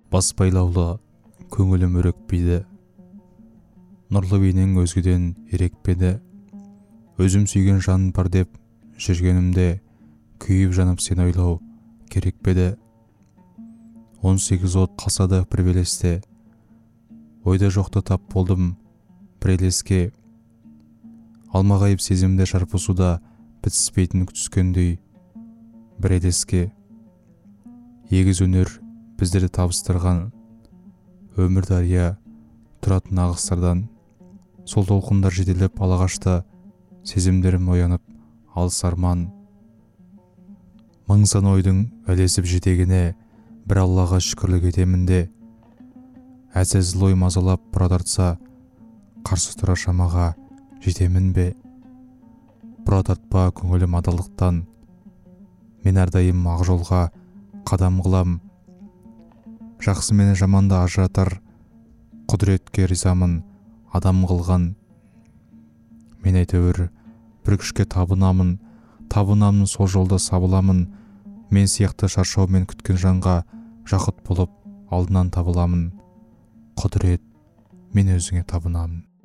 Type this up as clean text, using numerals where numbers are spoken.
Бас байлаулы көңілім өрекпейді, нұрлы бейнең өзгеден ерекпеді. Өзім сүйген жаным бар деп жүргенімде, күйіп жанып сен ойлау керек педі. 18 от қалса да бір белесте, ойда жоқта тап болдым бір елеске. Алмағайып сезімде шарпысуда, бітіспейтін түскендей бір елеске. Егіз өнер біздерді табыстырған, өмір дария тұратын ағыстардан. Сол толқындар жетелеп алағашта, сезімдерім оянып алыс арман. Мың сан ойдың ілесіп жетегіне, бір Аллаға шүкірлік етемін де. Әзәзіл ой мазалап бұра тартса, қарсы тұра шамаға жетемін бе? Бұра тартпа көңілім адалдықтан, мен әрдайым ақ жолға қадам қылам. Жақсы мені жаманды ажыратар, құдіретке ризамын адам қылған. Мен әйтеуір бір күшке табынамын сол жолда сабыламын. Мен сияқты шаршаумен күткен жанға жақыт болып алдынан табыламын. Құдірет, мен өзіңе табынамын.